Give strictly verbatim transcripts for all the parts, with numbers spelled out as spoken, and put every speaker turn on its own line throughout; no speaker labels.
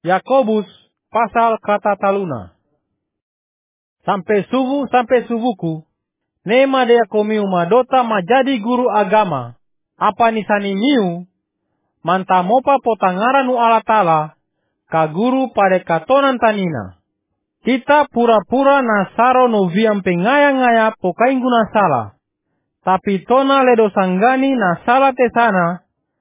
Yakobus pasal kata taluna. Sampai subuh sampai subuhku, nema dea komiu madota majadi guru agama, apa nisani miu, manta mopa potangara nu ala tala, ka guru pada katonan tanina. Kita pura-pura nasaro no viam pengaya-ngaya pokaing guna salah. Tapi tona ledo sanggani na salah tesana,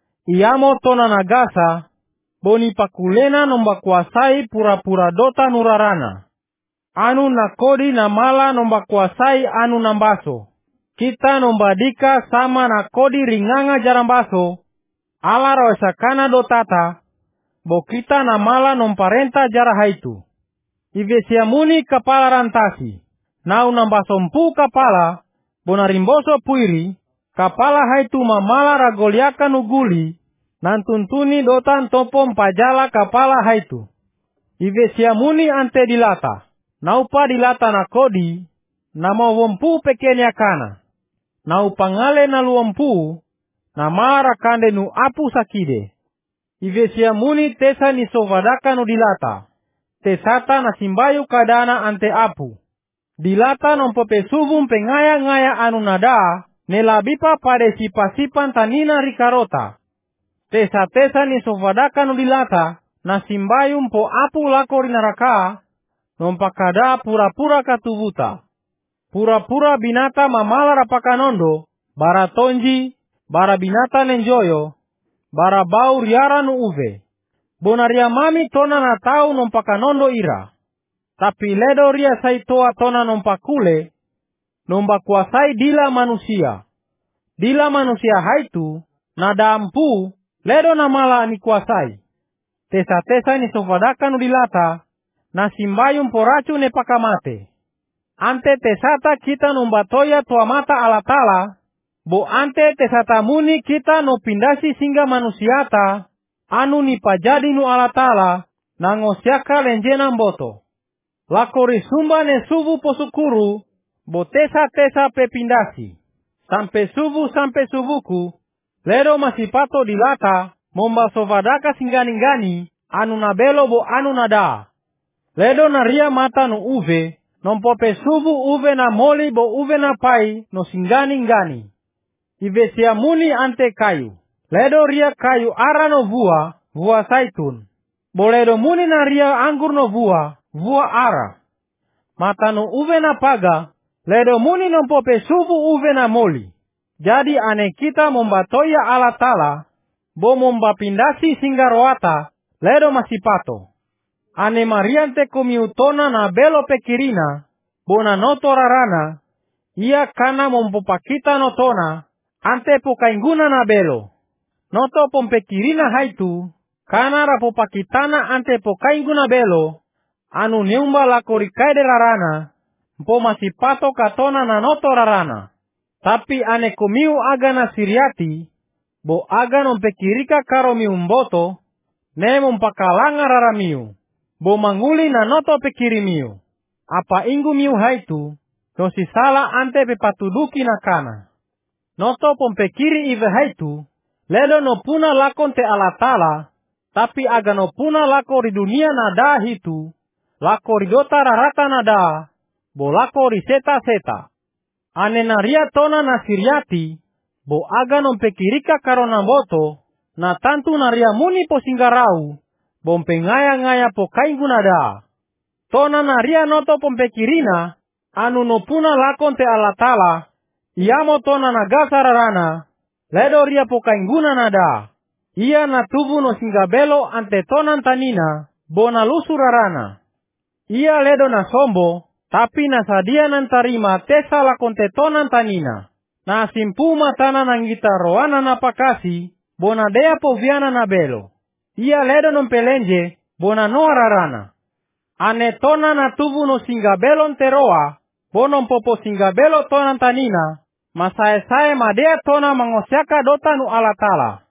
iamo tona nagasa, boni pakulena nomba kuasai pura-pura dota nurarana. Anu nakodi na mala nomba kuasai anu nambaso. Kita nomba dika sama nakodi ringanga jarambaso, ala roesakana dotata, bo kita na mala nomparenta jara haitu. Ivesiamuni kapala rantasi, nau nambasompu kapala, bonarimboso puiri, kapala haitu mamala ragoliaka nuguli, nantuntuni dotan topom pajala kapala haitu. Ivesiamuni ante dilata, naupa dilata nakodi, namawompu pekenya kana, nau pangale na luompu, namara kande nu apu sakide. Ivesiamuni tesa ni sovadaka nu dilata, tesata na simbayu kadana ante apu. Dilata nompope subum pengaya-ngaya anu nada, nelabipa pada sipa-sipan tanina rikarota. Tesa-tesa ni sovadaka nu dilata, na simbayu mpo apu lako rinaraka, nompakada pura-pura katubuta. Pura-pura binata mamala rapakanondo, bara tonji, bara binata nenjoyo, bara bau riara nu uve. Bonaria mami tona na tau nompakanondo ira. Tapi ledo ria saitoa tona nompakule, nomba kuasai dila manusia. Dila manusia haitu, na dampu, ledo na mala ni kuasai. Tesa-tesa ni sofadaka nu dilata, na simbayum poracu ne pakamate. Ante tesata kita nombatoya tua mata alatala, bo ante tesata muni kita no pindasi singa manusiata, anu ni pajadi nu alatala, nangosiaka lenjena mboto. Lakori sumba ne subu posukuru, bo tesa-tesa pepindasi. Sampai subuh sampai subuhku, ledo masipato dilata, momba sovadaka singgani-ngani, anu nabelo bo anu nada. Ledo naria mata nu uve, nompope subu uve na moli bo uve na pai no singgani-ngani. Ivesiamuni ante kayu. Ledo ria kayu ara no vua, vua saitun. Boledo muni na ria anggur no vua, vua ara. Mata no uve na paga, ledo muni nompope subu uve na moli. Jadi ane kita mombatoya ala tala, bo momba pindasi singgaroata, ledo masipato. Ane mariante komiutona na belo pekirina, bona noto rarana, ia kana mompopakita notona, ante pokainguna na belo. Noto pompekirina haitu, kana rapopakitana ante pokainguna belo, anu neumba lakorikaide rarana, mpo masipato katona na noto rarana. Tapi ane komiu aga na siriati, bo aga nompekirika karo miumboto, ne mompakalanga raramiu, bo manguli na noto pekiri miu. Apa ingu miu haitu, no sisala ante pepatuduki na kana. Noto pompekiri ive haitu, ledo no puna lakon te alatala, tapi aga no puna lako ri dunia nada hitu, lako ri dota rarata nada, bo lako ri seta-seta. Ane naria tona na siriati, bo aga no pekirika karo namboto, na tantu naria muni po singgarau, bo pengaya-ngaya po kaingu nada. Tona naria noto pompekirina, anu no puna lakon te alatala, iamo tona nagasa rarana, ledo ria po kainguna nada. Ia na tubu no singgabelo ante tonan tanina, bona lusu rarana. Ia ledo na sombo, tapi na sadia nantarima tesa lakon te tonan tanina. Na simpu matana nangita roana na pakasi, bona dea po viana na belo. Ia ledo non pelenje, bona noa rarana. Ane tona na tubu no singgabelo teroa, bonon popo singgabelo tonan tanina, masae-sae madea tona mangosiaka dota nu alatala.